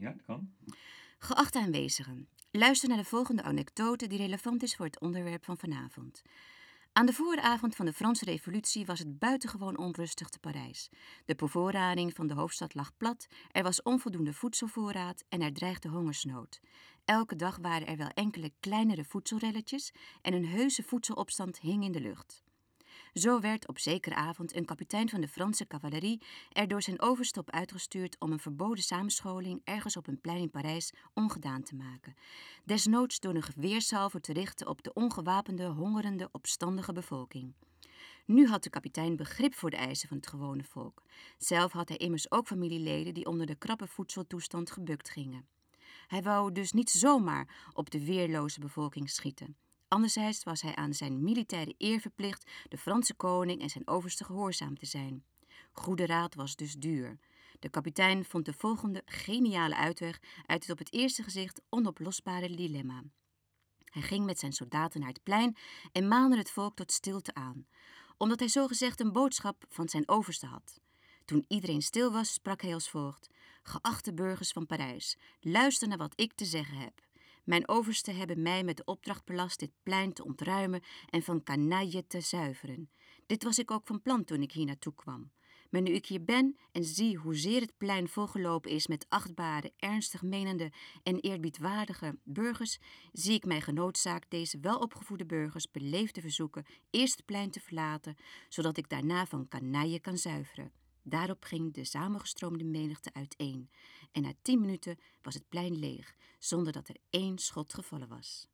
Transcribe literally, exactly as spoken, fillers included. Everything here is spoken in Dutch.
Ja, dat kan. Geachte aanwezigen, luister naar de volgende anekdote die relevant is voor het onderwerp van vanavond. Aan de vooravond van de Franse Revolutie was het buitengewoon onrustig te Parijs. De bevoorrading van de hoofdstad lag plat, er was onvoldoende voedselvoorraad en er dreigde hongersnood. Elke dag waren er wel enkele kleinere voedselrelletjes en een heuse voedselopstand hing in de lucht. Zo werd op zekere avond een kapitein van de Franse cavalerie er door zijn overste op uitgestuurd om een verboden samenscholing ergens op een plein in Parijs ongedaan te maken. Desnoods door een geweersalvo te richten op de ongewapende, hongerende, opstandige bevolking. Nu had de kapitein begrip voor de eisen van het gewone volk. Zelf had hij immers ook familieleden die onder de krappe voedseltoestand gebukt gingen. Hij wou dus niet zomaar op de weerloze bevolking schieten. Anderzijds was hij aan zijn militaire eer verplicht de Franse koning en zijn overste gehoorzaam te zijn. Goede raad was dus duur. De kapitein vond de volgende geniale uitweg uit het op het eerste gezicht onoplosbare dilemma. Hij ging met zijn soldaten naar het plein en maande het volk tot stilte aan, omdat hij zogezegd een boodschap van zijn overste had. Toen iedereen stil was, sprak hij als volgt: Geachte burgers van Parijs, luister naar wat ik te zeggen heb. Mijn oversten hebben mij met de opdracht belast dit plein te ontruimen en van kanaille te zuiveren. Dit was ik ook van plan toen ik hier naartoe kwam. Maar nu ik hier ben en zie hoezeer het plein volgelopen is met achtbare, ernstig menende en eerbiedwaardige burgers, zie ik mij genoodzaakt deze welopgevoede burgers beleefd te verzoeken eerst het plein te verlaten, zodat ik daarna van kanaille kan zuiveren. Daarop ging de samengestroomde menigte uiteen en na tien minuten was het plein leeg, zonder dat er één schot gevallen was.